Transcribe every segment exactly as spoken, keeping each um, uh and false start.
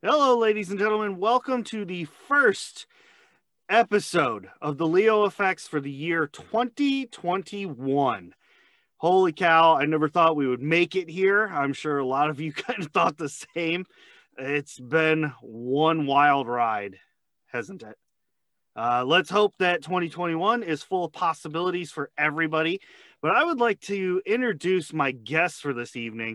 Hello, ladies and gentlemen. Welcome to the first episode of the Leo Effects for the year twenty twenty-one. Holy cow, I never thought we would make it here. I'm sure a lot of you kind of thought the same. It's been one wild ride, hasn't it? Uh, let's hope that twenty twenty-one is full of possibilities for everybody. But I would like to introduce my guest for this evening.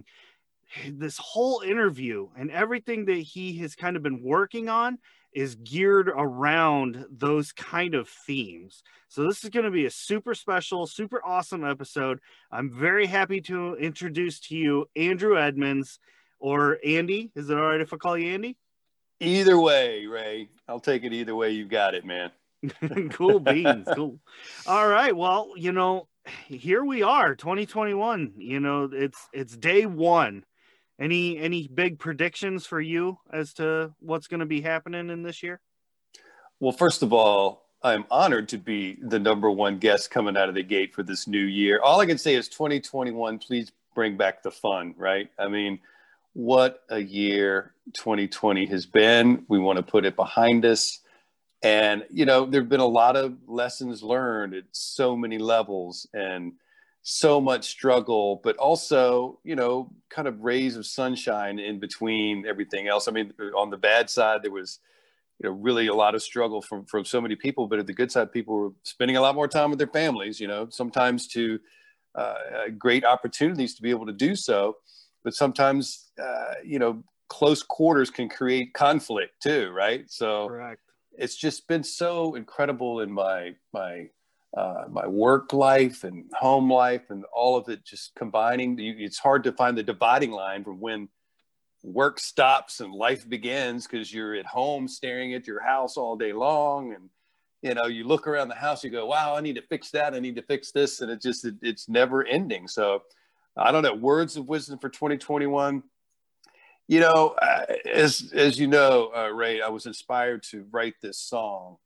This whole interview and everything that he has kind of been working on is geared around those kind of themes. So this is going to be a super special, super awesome episode. I'm very happy to introduce to you Andrew Edmonds, or Andy. Is it all right if I call you Andy? Either way, Ray. I'll take it either way. You got it, man. Cool beans. Cool. All right. Well, you know, here we are, twenty twenty-one. You know, it's it's day one. Any any big predictions for you as to what's going to be happening in this year? Well, first of all, I'm honored to be the number one guest coming out of the gate for this new year. All I can say is twenty twenty-one, please bring back the fun, right? I mean, what a year twenty twenty has been. We want to put it behind us. And, you know, there have been a lot of lessons learned at so many levels and so much struggle, but also, you know, kind of rays of sunshine in between everything else. I mean, on the bad side, there was, you know, really a lot of struggle from, from so many people, but at the good side, people were spending a lot more time with their families, you know, sometimes to uh, great opportunities to be able to do so. But sometimes, uh, you know, close quarters can create conflict too, right? So Correct. it's just been so incredible in my my uh, my work life and home life and all of it just combining. It's hard to find the dividing line from when work stops and life begins because you're at home staring at your house all day long, and you know you look around the house, you go, wow, I need to fix that, I need to fix this, and it just it, it's never ending. So I don't know, words of wisdom for twenty twenty-one. You know, uh, as as you know, uh, Ray, I was inspired to write this song,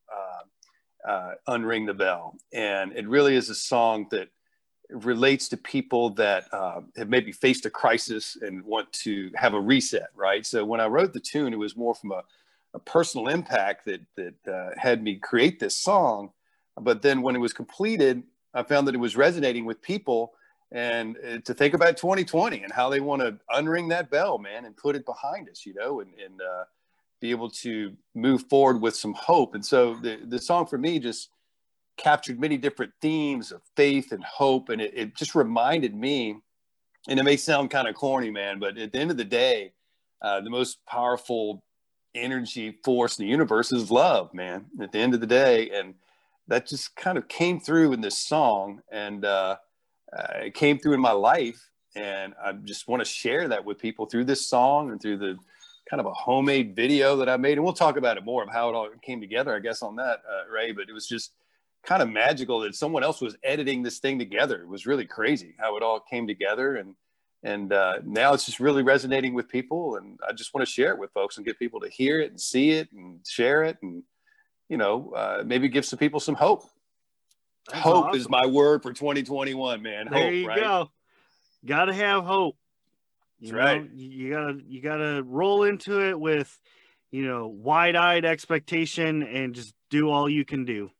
uh, uh, "Unring the Bell," and it really is a song that relates to people that uh, have maybe faced a crisis and want to have a reset. Right. So when I wrote the tune, it was more from a, a personal impact that that uh, had me create this song. But then when it was completed, I found that it was resonating with people and uh, to think about twenty twenty and how they want to unring that bell, man, and put it behind us, you know, and, and uh, be able to move forward with some hope. And so the, the song for me just captured many different themes of faith and hope. And it, it just reminded me, and it may sound kind of corny, man, but at the end of the day, uh, the most powerful energy force in the universe is love, man, at the end of the day. And that just kind of came through in this song. And, uh, uh, it came through in my life, and I just want to share that with people through this song and through the kind of a homemade video that I made. And we'll talk about it more of how it all came together, I guess, on that, uh, Ray. But it was just kind of magical that someone else was editing this thing together. It was really crazy how it all came together, and and uh, now it's just really resonating with people. And I just want to share it with folks and get people to hear it and see it and share it, and you know, uh, maybe give some people some hope. That's Hope is awesome. my word for twenty twenty-one, man. There Hope, you right? go. Got to have hope. You That's know, right. you, you gotta you gotta roll into it with, you know, wide-eyed expectation and just do all you can do.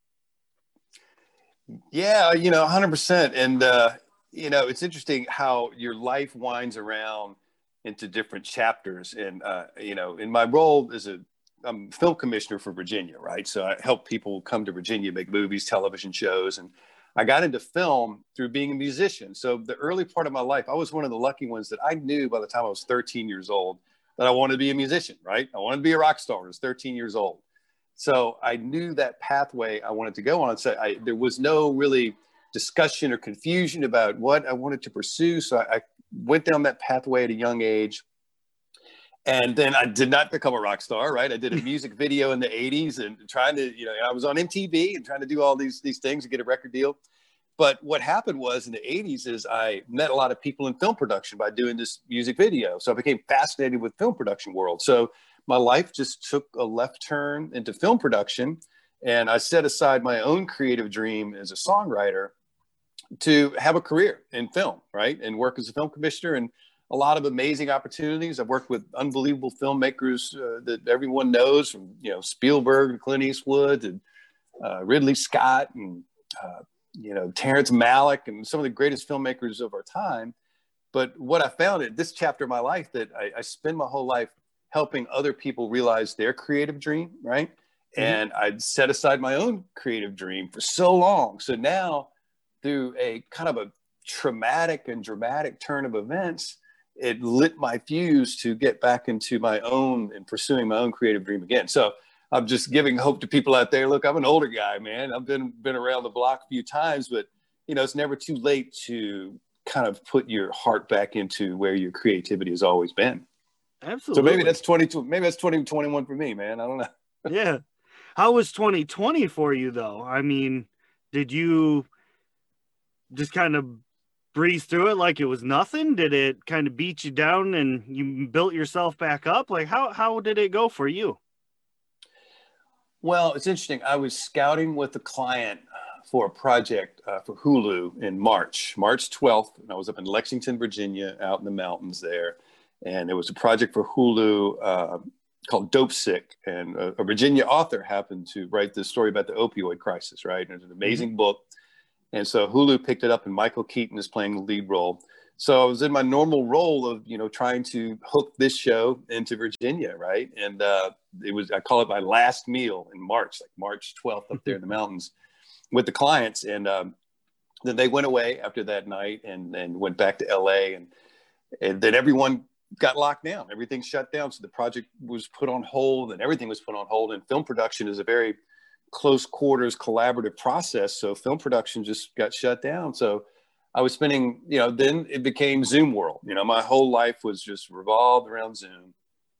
Yeah, you know, one hundred percent. And, uh, you know, it's interesting how your life winds around into different chapters. And, uh, you know, in my role as a I'm film commissioner for Virginia, right? So I help people come to Virginia, make movies, television shows. And I got into film through being a musician. So the early part of my life, I was one of the lucky ones that I knew by the time I was thirteen years old that I wanted to be a musician, right? I wanted to be a rock star. I was thirteen years old. So I knew that pathway I wanted to go on. So I, there was no really discussion or confusion about what I wanted to pursue. So I, I went down that pathway at a young age. And then I did not become a rock star, right? I did a music video in the eighties and trying to, you know, I was on M T V and trying to do all these, these things to get a record deal. But what happened was in the eighties is I met a lot of people in film production by doing this music video. So I became fascinated with film production world. So my life just took a left turn into film production. And I set aside my own creative dream as a songwriter to have a career in film, right? And work as a film commissioner. And a lot of amazing opportunities. I've worked with unbelievable filmmakers uh, that everyone knows, from, you know, Spielberg and Clint Eastwood and uh, Ridley Scott and, uh, you know, Terrence Malick and some of the greatest filmmakers of our time. But what I found at this chapter of my life, that I, I spend my whole life helping other people realize their creative dream, right? Mm-hmm. And I'd set aside my own creative dream for so long. So now, through a kind of a traumatic and dramatic turn of events, it lit my fuse to get back into my own and pursuing my own creative dream again. So I'm just giving hope to people out there. Look, I'm an older guy, man. I've been been around the block a few times, but you know, it's never too late to kind of put your heart back into where your creativity has always been. Absolutely. So maybe that's twenty-two, maybe that's twenty twenty-one for me, man. I don't know. Yeah. How was twenty twenty for you though? I mean, did you just kind of breeze through it like it was nothing? Did it kind of beat you down and you built yourself back up? Like how, how did it go for you? Well, it's interesting. I was scouting with a client for a project uh, for Hulu in March, March twelfth. And I was up in Lexington, Virginia, out in the mountains there. And it was a project for Hulu uh, called Dope Sick. And a, a Virginia author happened to write this story about the opioid crisis, right? And it's an amazing mm-hmm. book. And so Hulu picked it up, and Michael Keaton is playing the lead role. So I was in my normal role of, you know, trying to hook this show into Virginia, right? And uh, it was, I call it my last meal in March, like March twelfth up there in the mountains with the clients. And um, then they went away after that night and, and went back to L A. And, and then everyone got locked down. Everything shut down. So the project was put on hold and everything was put on hold. And film production is a very close quarters collaborative process. So film production just got shut down. So I was spending, you know, then it became Zoom world. You know, my whole life was just revolved around Zoom.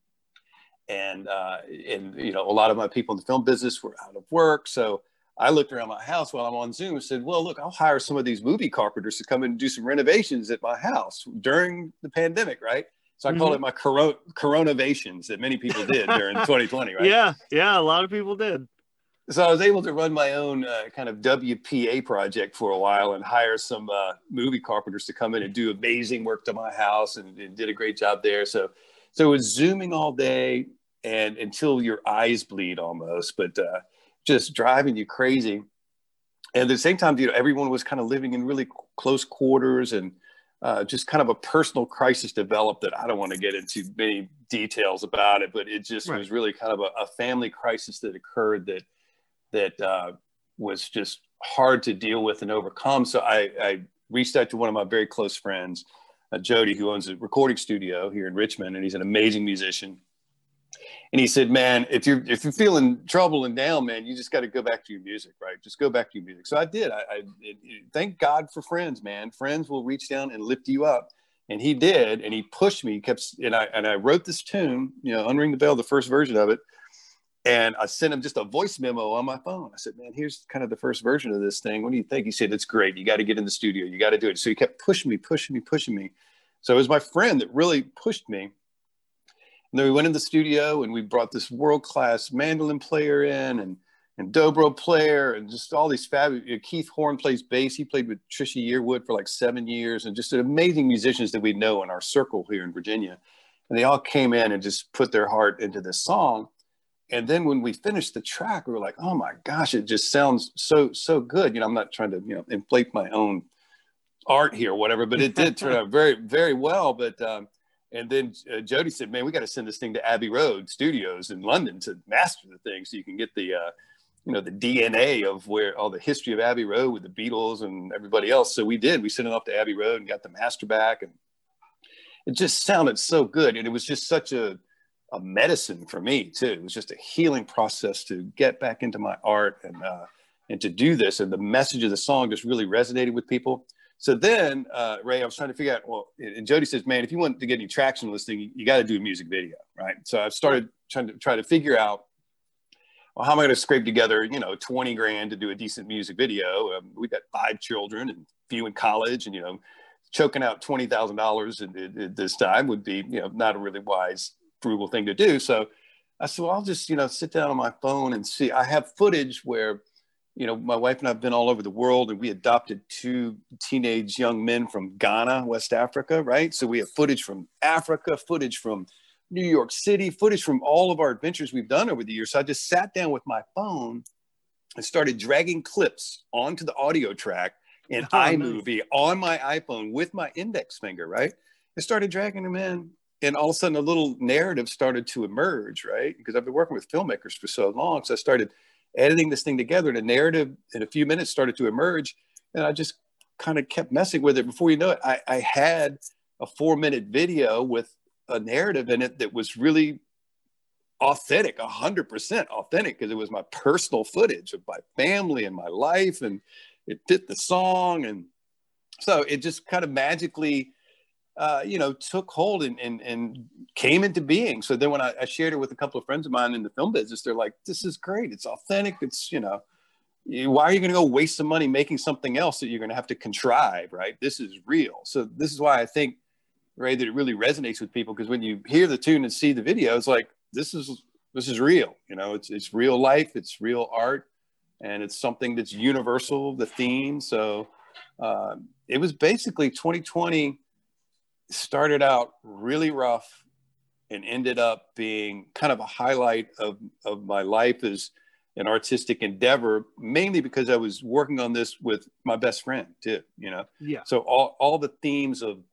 And, uh, and, you know, a lot of my people in the film business were out of work. So I looked around my house while I'm on Zoom and said, well, look, I'll hire some of these movie carpenters to come in and do some renovations at my house during the pandemic, right? So I mm-hmm. call it my corona coronations that many people did during twenty twenty, right? Yeah, yeah, a lot of people did. So I was able to run my own uh, kind of W P A project for a while and hire some uh, movie carpenters to come in and do amazing work to my house, and, and did a great job there. So, so it was Zooming all day and until your eyes bleed almost, but uh, just driving you crazy. And at the same time, you know, everyone was kind of living in really close quarters, and uh, just kind of a personal crisis developed that I don't want to get into many details about it, but it just right. was really kind of a, a family crisis that occurred that that uh, was just hard to deal with and overcome. So I, I reached out to one of my very close friends, uh, Jody, who owns a recording studio here in Richmond, and he's an amazing musician. And he said, man, if you're, if you're feeling trouble and down, man, you just got to go back to your music, right? Just go back to your music. So I did. I, I it, it, thank God for friends, man. Friends will reach down and lift you up. And he did. And he pushed me, he kept, and I, and I wrote this tune, you know, Unring the Bell, the first version of it. And I sent him just a voice memo on my phone. I said, man, here's kind of the first version of this thing. What do you think? He said, it's great. You got to get in the studio. You got to do it. So he kept pushing me, pushing me, pushing me. So it was my friend that really pushed me. And then we went in the studio and we brought this world-class mandolin player in, and, and dobro player, and just all these fabulous, you know, Keith Horn plays bass. He played with Trisha Yearwood for like seven years and just amazing musicians that we know in our circle here in Virginia. And they all came in and just put their heart into this song. And then when we finished the track, we were like, oh my gosh, it just sounds so, so good. You know, I'm not trying to, you know, inflate my own art here or whatever, but it did turn out very, very well. But, um, and then uh, Jody said, man, we got to send this thing to Abbey Road Studios in London to master the thing so you can get the, uh, you know, the D N A of where all the history of Abbey Road with the Beatles and everybody else. So we did, we sent it off to Abbey Road and got the master back. And it just sounded so good. And it was just such a, a medicine for me too. It was just a healing process to get back into my art and uh, and to do this. And the message of the song just really resonated with people. So then, uh, Ray, I was trying to figure out, well, and Jody says, man, if you want to get any traction on this thing, you, you got to do a music video, right? So I've started trying to try to figure out, well, how am I going to scrape together, you know, twenty grand to do a decent music video? Um, we've got five children and a few in college, and, you know, choking out twenty thousand dollars at this time would be, you know, not a really wise, frugal thing to do. So I said, well, I'll just, you know, sit down on my phone and see. I have footage where you know, my wife and I have been all over the world, and we adopted two teenage young men from Ghana, West Africa, right? So we have footage from Africa, footage from New York City, footage from all of our adventures we've done over the years. So I just sat down with my phone and started dragging clips onto the audio track in Oh, iMovie nice. on my iPhone with my index finger, right? I started dragging them in, and all of a sudden a little narrative started to emerge, right? Because I've been working with filmmakers for so long. So I started editing this thing together, and a narrative in a few minutes started to emerge. And I just kind of kept messing with it. Before you know it, I, I had a four minute video with a narrative in it that was really authentic, one hundred percent authentic, because it was my personal footage of my family and my life, and it fit the song. And so it just kind of magically, uh, you know, took hold and, and, and came into being. So then when I, I shared it with a couple of friends of mine in the film business, they're like, this is great. It's authentic. It's, you know, why are you going to go waste some money making something else that you're going to have to contrive, right? This is real. So this is why I think, Ray, that it really resonates with people, because when you hear the tune and see the video, it's like, this is, this is real. You know, it's, it's real life. It's real art. And it's something that's universal, the theme. So um, it was basically twenty twenty started out really rough and ended up being kind of a highlight of, of my life as an artistic endeavor, mainly because I was working on this with my best friend too, you know? Yeah. So all, all the themes of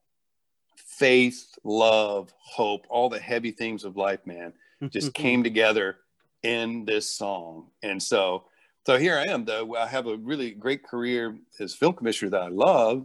faith, love, hope, all the heavy themes of life, man, just came together in this song. And so, so here I am, though. I have a really great career as film commissioner that I love,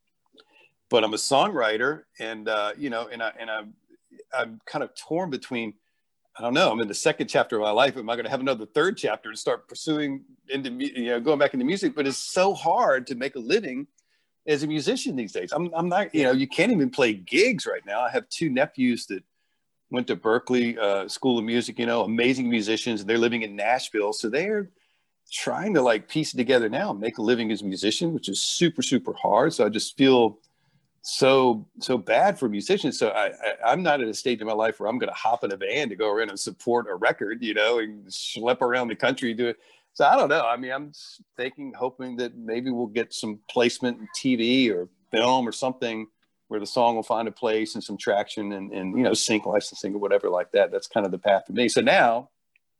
but I'm a songwriter, and uh, you know, and I and I'm I'm kind of torn between. I don't know. I'm in the second chapter of my life. Am I going to have another third chapter and start pursuing into, you know, going back into music? But it's so hard to make a living as a musician these days. I'm I'm not. You know, you can't even play gigs right now. I have two nephews that went to Berkeley uh, School of Music. You know, amazing musicians, and they're living in Nashville, so they're trying to like piece it together now and make a living as a musician, which is super, super hard. So I just feel so, so bad for musicians. So I, I I'm not at a stage in my life where I'm going to hop in a van to go around and support a record, you know, and schlep around the country, do it. So I don't know. I mean, I'm just thinking, hoping that maybe we'll get some placement in T V or film or something where the song will find a place and some traction, and, and, you know, sync licensing or whatever like that. That's kind of the path for me. So now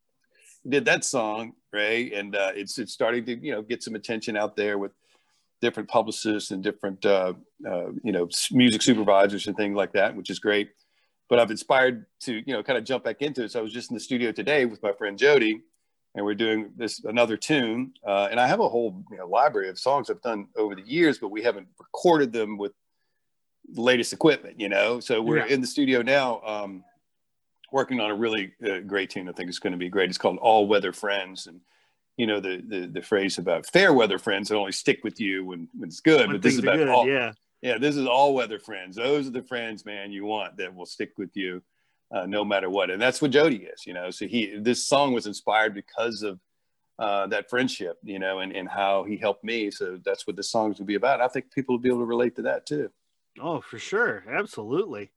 did that song, Ray, and uh, it's it's starting to, you know, get some attention out there with different publicists and different uh, uh, you know, music supervisors and things like that, which is great. But I've inspired to, you know, kind of jump back into it. So I was just in the studio today with my friend Jody, and we're doing this another tune. Uh, and I have a whole, you know, library of songs I've done over the years, but we haven't recorded them with the latest equipment, you know. So we're Yeah. in the studio now. Um, working on a really uh, great tune. I think it's going to be great. It's called All Weather Friends. And, you know, the, the, the phrase about fair weather friends that only stick with you when, when it's good, When but this is things are about good, all, yeah. yeah, this is all weather friends. Those are the friends, man, you want that will stick with you uh, no matter what. And that's what Jody is, you know. So he, this song was inspired because of uh, that friendship, you know, and, and how he helped me. So that's what this song is going to be about. I think people will be able to relate to that too. Oh, for sure. Absolutely.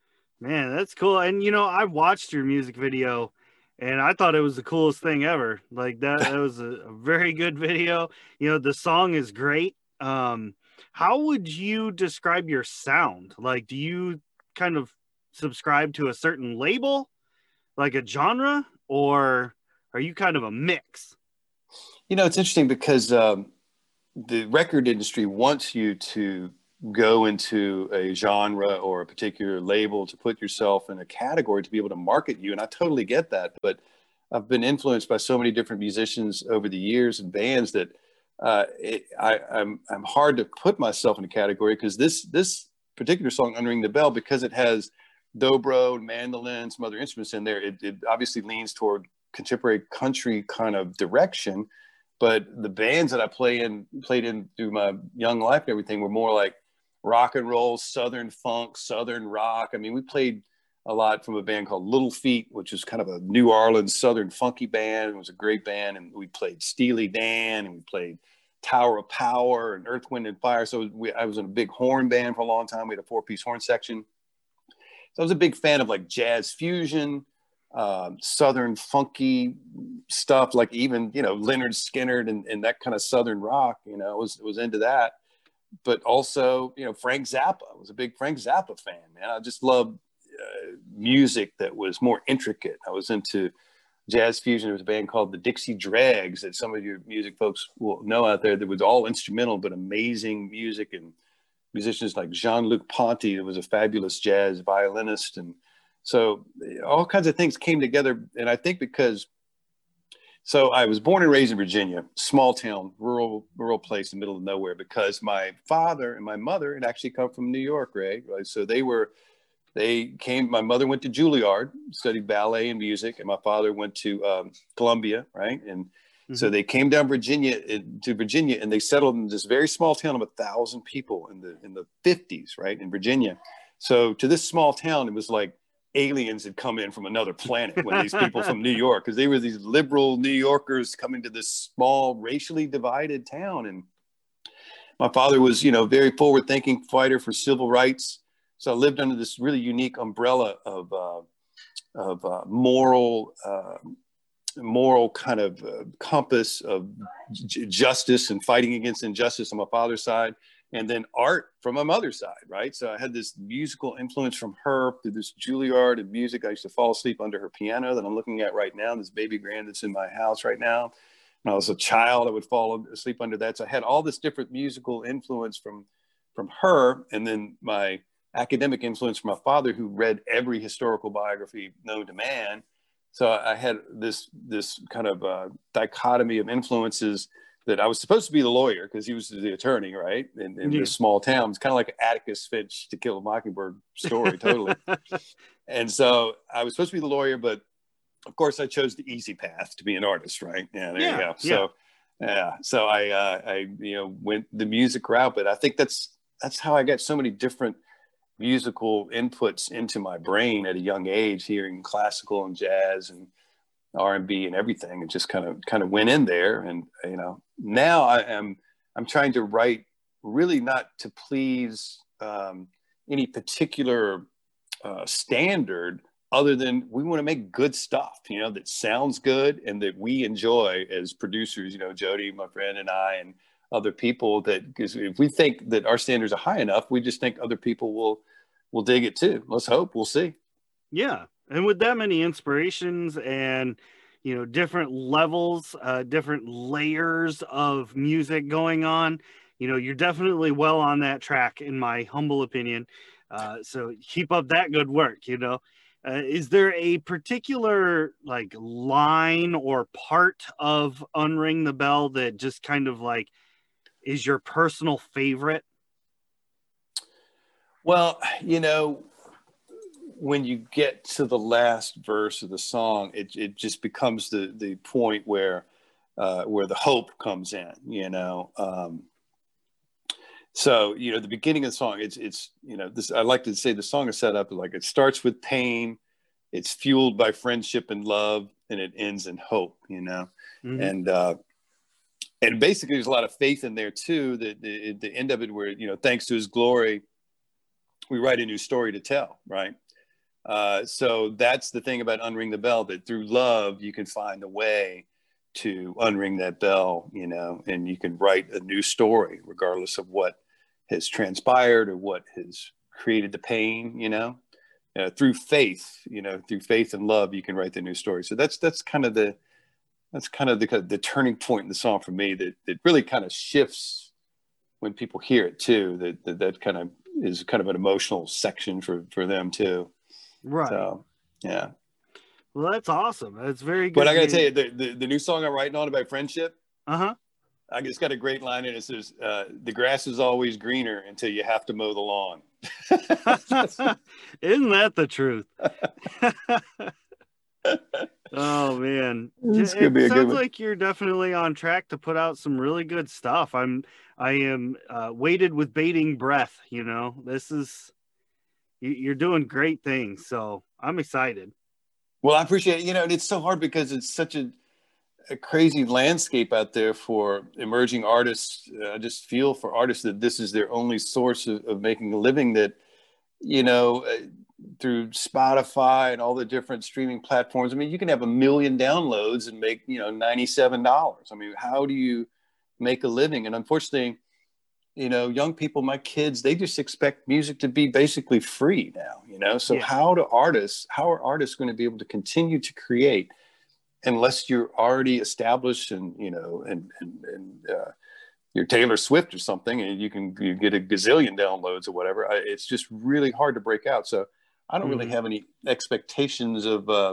Man, that's cool. And you know, I watched your music video and I thought it was the coolest thing ever. Like that, that was a, a very good video. You know, the song is great. Um, how would you describe your sound? Like, do you kind of subscribe to a certain label, like a genre, or are you kind of a mix? You know, it's interesting because um, the record industry wants you to go into a genre or a particular label to put yourself in a category to be able to market you. And I totally get that. But I've been influenced by so many different musicians over the years and bands that uh, it, I, I'm, I'm hard to put myself in a category, because this, this particular song, Unring the Bell, because it has dobro, mandolin, some other instruments in there, it, it obviously leans toward contemporary country kind of direction. But the bands that I play in, played in through my young life and everything were more like rock and roll, Southern funk, Southern rock. I mean, we played a lot from a band called Little Feat, which is kind of a New Orleans Southern funky band. It was a great band. And we played Steely Dan, and we played Tower of Power and Earth, Wind and Fire. So we, I was in a big horn band for a long time. We had a four piece horn section. So I was a big fan of like jazz fusion. um, Southern funky stuff, like even, you know, Leonard Skinner and, and that kind of Southern rock, you know, was, was into that. But also, you know, Frank Zappa. I was a big Frank Zappa fan, man. I just loved uh, music that was more intricate. I was into jazz fusion. There was a band called the Dixie Dregs that some of your music folks will know out there that was all instrumental, but amazing music, and musicians like Jean-Luc Ponty, that was a fabulous jazz violinist. And so all kinds of things came together. And I think because, so I was born and raised in Virginia, small town, rural, rural place in the middle of nowhere, because my father and my mother had actually come from New York, Ray. Right? So they were, they came, my mother went to Juilliard, studied ballet and music, and my father went to um, Columbia, right? And mm-hmm. so they came down Virginia to Virginia, and they settled in this very small town of a thousand people in the in the fifties, right, in Virginia. So to this small town, it was like aliens had come in from another planet when these people from New York, because they were these liberal New Yorkers coming to this small, racially divided town. And my father was, you know, very forward-thinking fighter for civil rights. So I lived under this really unique umbrella of uh, of uh, moral, uh, moral kind of uh, compass of j- justice and fighting against injustice on my father's side, and then art from my mother's side, right? So I had this musical influence from her through this Juilliard and music. I used to fall asleep under her piano that I'm looking at right now, this baby grand that's in my house right now. When I was a child, I would fall asleep under that. So I had all this different musical influence from from her, and then my academic influence from my father, who read every historical biography known to man. So I had this this kind of uh, dichotomy of influences, that I was supposed to be the lawyer because he was the attorney, right? In, in yeah. this small town. It's kind of like Atticus Finch, To Kill a Mockingbird story, totally. And so I was supposed to be the lawyer, but of course I chose the easy path to be an artist, right? Yeah, there yeah, you go. Yeah. So yeah, so I, uh, I, you know, went the music route, but I think that's, that's how I got so many different musical inputs into my brain at a young age, hearing classical and jazz and R and B and everything, and just kind of kind of went in there. And you know, now I am I'm trying to write really not to please um, any particular uh, standard, other than we want to make good stuff, you know, that sounds good and that we enjoy as producers. You know, Jody, my friend, and I, and other people. That, because if we think that our standards are high enough, we just think other people will will dig it too. Let's hope. We'll see. Yeah. And with that many inspirations and, you know, different levels, uh, different layers of music going on, you know, you're definitely well on that track, in my humble opinion. Uh, so keep up that good work, you know. Uh, is there a particular like line or part of Unring the Bell that just kind of like is your personal favorite? Well, you know, when you get to the last verse of the song, it it just becomes the the point where uh, where the hope comes in, you know. Um, so, you know, the beginning of the song, it's it's you know, this, I like to say the song is set up like it starts with pain, it's fueled by friendship and love, and it ends in hope, you know. Mm-hmm. And uh, and basically, there's a lot of faith in there too. That the, the end of it, where, you know, thanks to His glory, we write a new story to tell, right? Uh, so that's the thing about Unring the Bell, that through love, you can find a way to unring that bell, you know, and you can write a new story, regardless of what has transpired or what has created the pain, you know. Uh, through faith, you know, through faith and love, you can write the new story. So that's that's kind of the that's kind of the the turning point in the song for me, that that really kind of shifts when people hear it too. That that, that kind of is kind of an emotional section for for them too. Right. So, yeah. Well, that's awesome. That's very good. But I got to tell you, the, the, the new song I'm writing on about friendship, uh-huh. I just got a great line in it. It says, uh, the grass is always greener until you have to mow the lawn. Isn't that the truth? Oh, man. This it be a sounds good like you're definitely on track to put out some really good stuff. I'm, I am uh, weighted with bating breath, you know. This is... You're doing great things, so I'm excited. Well, I appreciate it. You know, and it's so hard because it's such a, a crazy landscape out there for emerging artists. Uh, I just feel for artists that this is their only source of, of making a living, that, you know, through Spotify and all the different streaming platforms. I mean, you can have a million downloads and make, you know, ninety-seven dollars. I mean, how do you make a living? And unfortunately, you know, young people, my kids, they just expect music to be basically free now, you know? So Yeah. how do artists, how are artists going to be able to continue to create unless you're already established and, you know, and, and, and uh, you're Taylor Swift or something and you can you get a gazillion downloads or whatever. I, it's just really hard to break out. So I don't really Mhm. have any expectations of, uh,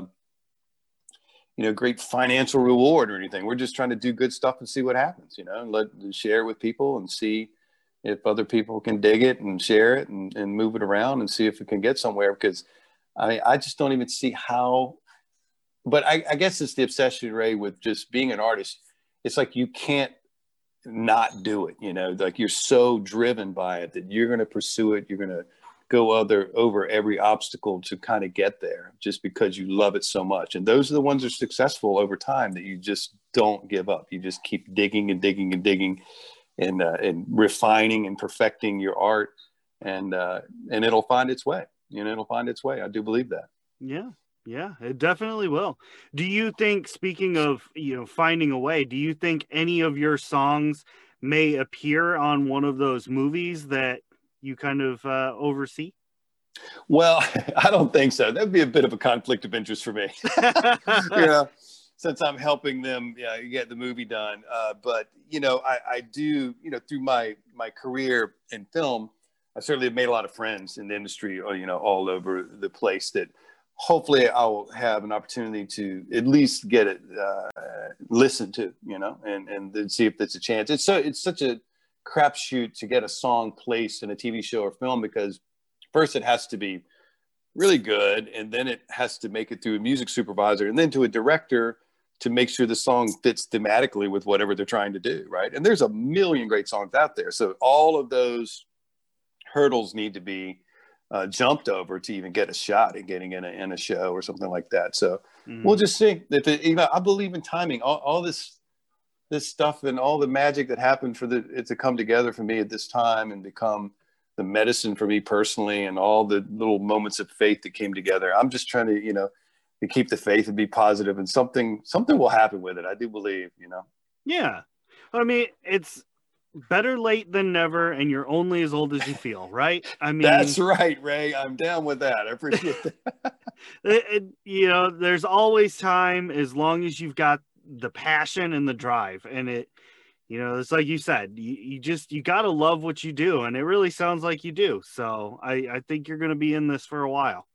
you know, great financial reward or anything. We're just trying to do good stuff and see what happens, you know, and let share with people and see if other people can dig it and share it and, and move it around and see if it can get somewhere. Because I mean, I just don't even see how, but I, I guess it's the obsession, Ray, with just being an artist. It's like, you can't not do it, you know, like you're so driven by it that you're going to pursue it. You're going to go other over every obstacle to kind of get there just because you love it so much. And those are the ones that are successful over time, that you just don't give up. You just keep digging and digging and digging and, uh, and refining and perfecting your art, and, uh, and it'll find its way, you know, it'll find its way. I do believe that. Yeah. Yeah, it definitely will. Do you think, speaking of, you know, finding a way, do you think any of your songs may appear on one of those movies that you kind of uh, oversee? Well, I don't think so. That'd be a bit of a conflict of interest for me. You know, since I'm helping them, yeah, get the movie done. Uh, but you know, I, I do, you know, through my my career in film, I certainly have made a lot of friends in the industry, or, you know, all over the place, that hopefully I'll have an opportunity to at least get it uh, listened to, you know, and and then see if there's a chance. It's so it's such a crapshoot to get a song placed in a T V show or film, because first it has to be really good, and then it has to make it through a music supervisor, and then to a director to make sure the song fits thematically with whatever they're trying to do, right? And there's a million great songs out there, so all of those hurdles need to be uh, jumped over to even get a shot at getting in a, in a show or something like that. So Mhm. we'll just see. If it, you know, I believe in timing. All, all this this stuff and all the magic that happened for the, it to come together for me at this time and become the medicine for me personally, and all the little moments of faith that came together. I'm just trying to, you know, to keep the faith and be positive, and something, something will happen with it. I do believe, you know? Yeah. I mean, it's better late than never, and you're only as old as you feel, right? I mean, That's right, Ray. I'm down with that. I appreciate that. it, it, you know, there's always time as long as you've got the passion and the drive. And it, you know, it's like you said, you, you just, you got to love what you do. And it really sounds like you do. So I, I think you're going to be in this for a while.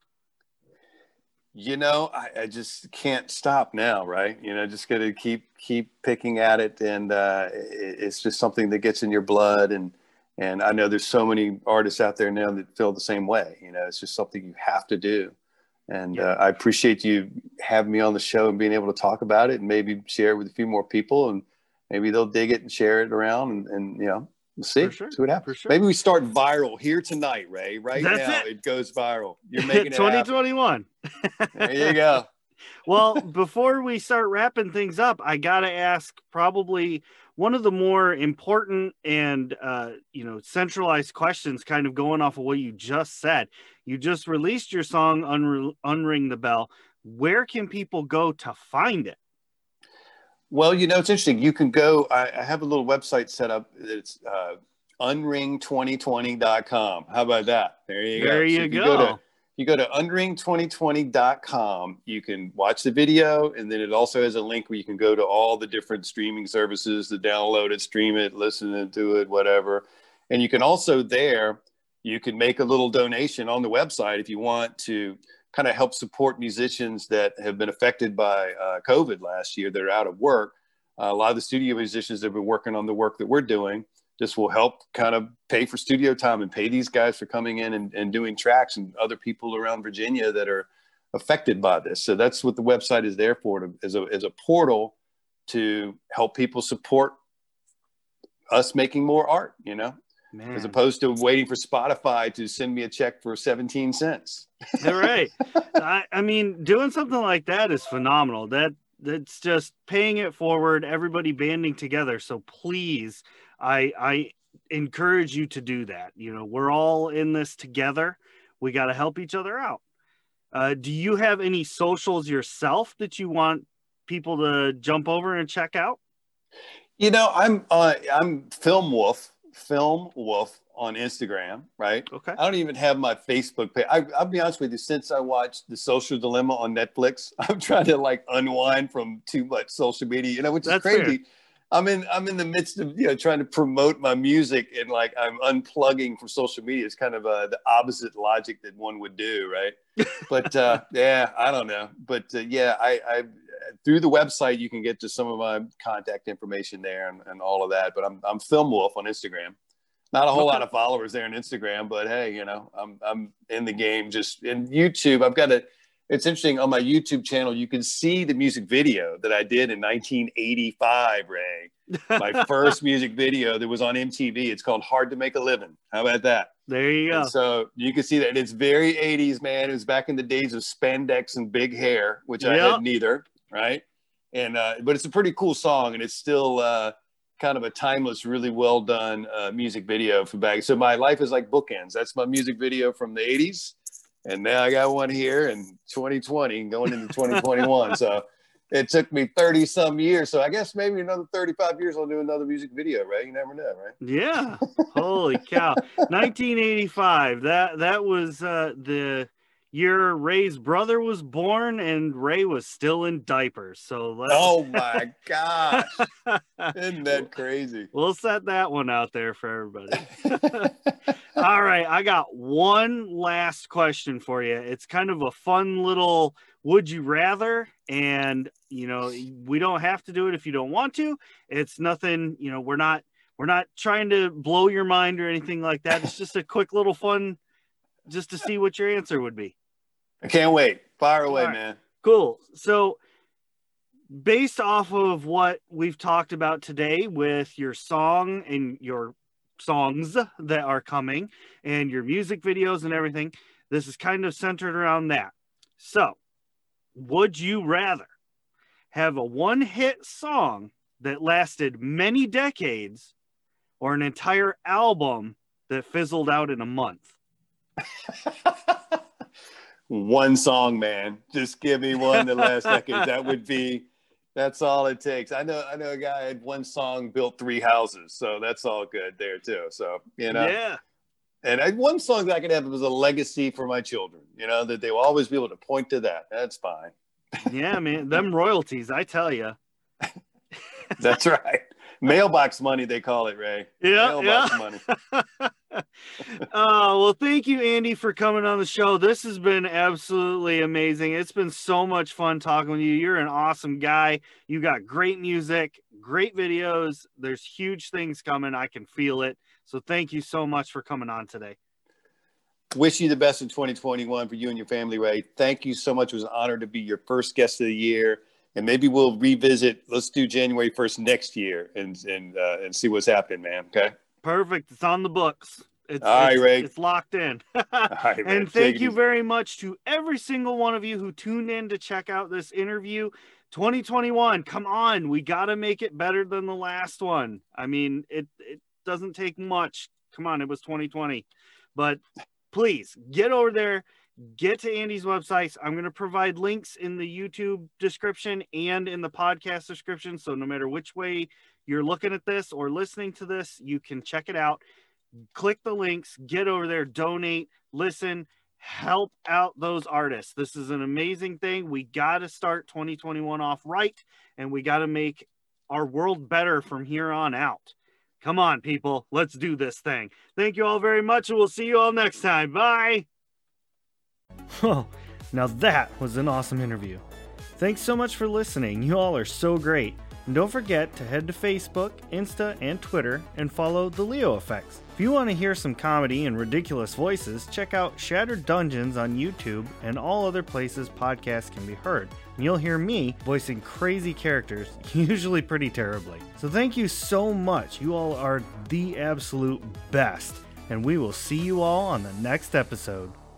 You know, I, I just can't stop now, right? You know, just got to keep keep picking at it, and uh, it, it's just something that gets in your blood. And and I know there's so many artists out there now that feel the same way. You know, it's just something you have to do. And Yeah. uh, I appreciate you having me on the show and being able to talk about it, and maybe share it with a few more people, and maybe they'll dig it and share it around, and, and you know, we'll see, For sure. see what happens. For sure. Maybe we start viral here tonight, Ray. Right That's now, it. it goes viral. You're making it twenty happen. twenty-one. There you go. Well, before we start wrapping things up, I got to ask probably one of the more important and, uh, you know, centralized questions, kind of going off of what you just said. You just released your song, Unre- Unring the Bell. Where can people go to find it? Well, you know, it's interesting. You can go, I, I have a little website set up. It's uh, unring twenty twenty dot com. How about that? There you There go. you so if you go. go to you go to unring twenty twenty dot com, you can watch the video, and then it also has a link where you can go to all the different streaming services to download it, stream it, listen to it, whatever. And you can also there, you can make a little donation on the website if you want to kind of help support musicians that have been affected by uh, COVID last year that are out of work. Uh, a lot of the studio musicians that have been working on the work that we're doing, this will help kind of pay for studio time and pay these guys for coming in and, and doing tracks, and other people around Virginia that are affected by this. So that's what the website is there for, to, as, a, as a portal to help people support us making more art, you know? Man. As opposed to waiting for Spotify to send me a check for seventeen cents. All right. I, I mean, doing something like that is phenomenal. That that's just paying it forward, everybody banding together. So please, I I encourage you to do that. You know, we're all in this together. we got to help each other out. Uh, do you have any socials yourself that you want people to jump over and check out? You know, I'm uh, I'm Film Wolf, Film Wolf on Instagram, right? Okay. I don't even have my Facebook page. I, I'll be honest with you. Since I watched The Social Dilemma on Netflix, I'm trying to like unwind from too much social media. You know, which is That's crazy. fair. I'm in I'm in the midst of you know trying to promote my music and like I'm unplugging from social media. It's kind of uh, the opposite logic that one would do, right? But uh, yeah, I don't know. But uh, yeah, I, I through the website you can get to some of my contact information there and, and all of that. But I'm I'm Film Wolf on Instagram. Not a whole Okay. lot of followers there on Instagram, but hey, you know, I'm I'm in the game. Just in YouTube, I've got a. It's interesting on my YouTube channel. You can see the music video that I did in nineteen eighty-five, Ray. My first music video that was on M T V. It's called "Hard to Make a Living." How about that? There you go. And so you can see that it's very eighties, man. It was back in the days of spandex and big hair, which I Yep. had neither, right? And uh, but it's a pretty cool song, and it's still uh, kind of a timeless, really well done uh, music video for back. So my life is like bookends. That's my music video from the eighties, and now I got one here in twenty twenty, going into twenty twenty-one. So it took me thirty some years. So I guess maybe another thirty-five years I'll do another music video, right? You never know, right? Yeah. Holy cow. nineteen eighty-five. That that was uh, the year Ray's brother was born, and Ray was still in diapers. So let's... Oh my gosh. Isn't that crazy? We'll set that one out there for everybody. All right. I got one last question for you. It's kind of a fun little would you rather, and you know, we don't have to do it if you don't want to. It's nothing, you know, we're not we're not trying to blow your mind or anything like that. It's just a quick little fun just to see what your answer would be. I can't wait. Fire away, Right. man. Cool. So based off of what we've talked about today with your song and your songs that are coming and your music videos and everything, this is kind of centered around that. So would you rather have a one-hit song that lasted many decades or an entire album that fizzled out in a month? One song, man. Just give me one the last decade. That would be, that's all it takes. I know, I know a guy had one song built three houses, so that's all good there too. So, you know, Yeah. and I, one song that I could have was a legacy for my children, you know, that they will always be able to point to that. That's fine. Yeah, man. Them royalties, I tell you. That's right. Mailbox money, they call it, Ray. Yeah, Mailbox yeah. money. Uh, well, thank you, Andy, for coming on the show. This has been absolutely amazing. It's been so much fun talking with you. You're an awesome guy. You got great music, great videos. There's huge things coming. I can feel it. So thank you so much for coming on today. Wish you the best in twenty twenty-one for you and your family, Ray. Thank you so much. It was an honor to be your first guest of the year. And maybe we'll revisit. Let's do January first next year and and uh, and see what's happening, man. Okay. Perfect. It's on the books. It's, All right, it's, Ray. It's locked in. All right, man. And Take thank it you easy. very much to every single one of you who tuned in to check out this interview. twenty twenty-one, come on. We got to make it better than the last one. I mean, it, it doesn't take much. Come on, it was twenty twenty. But please get over there. Get to Andy's websites. I'm going to provide links in the YouTube description and in the podcast description. So no matter which way you're looking at this or listening to this, you can check it out. Click the links, get over there, donate, listen, help out those artists. This is an amazing thing. We got to start twenty twenty-one off right, and we got to make our world better from here on out. Come on, people. Let's do this thing. Thank you all very much, and we'll see you all next time. Bye. Well, now that was an awesome interview. Thanks so much for listening. You all are so great. And don't forget to head to Facebook, Insta, and Twitter and follow The Leo Effects. If you want to hear some comedy and ridiculous voices, check out Shattered Dungeons on YouTube and all other places podcasts can be heard. And you'll hear me voicing crazy characters, usually pretty terribly. So thank you so much. You all are the absolute best. And we will see you all on the next episode.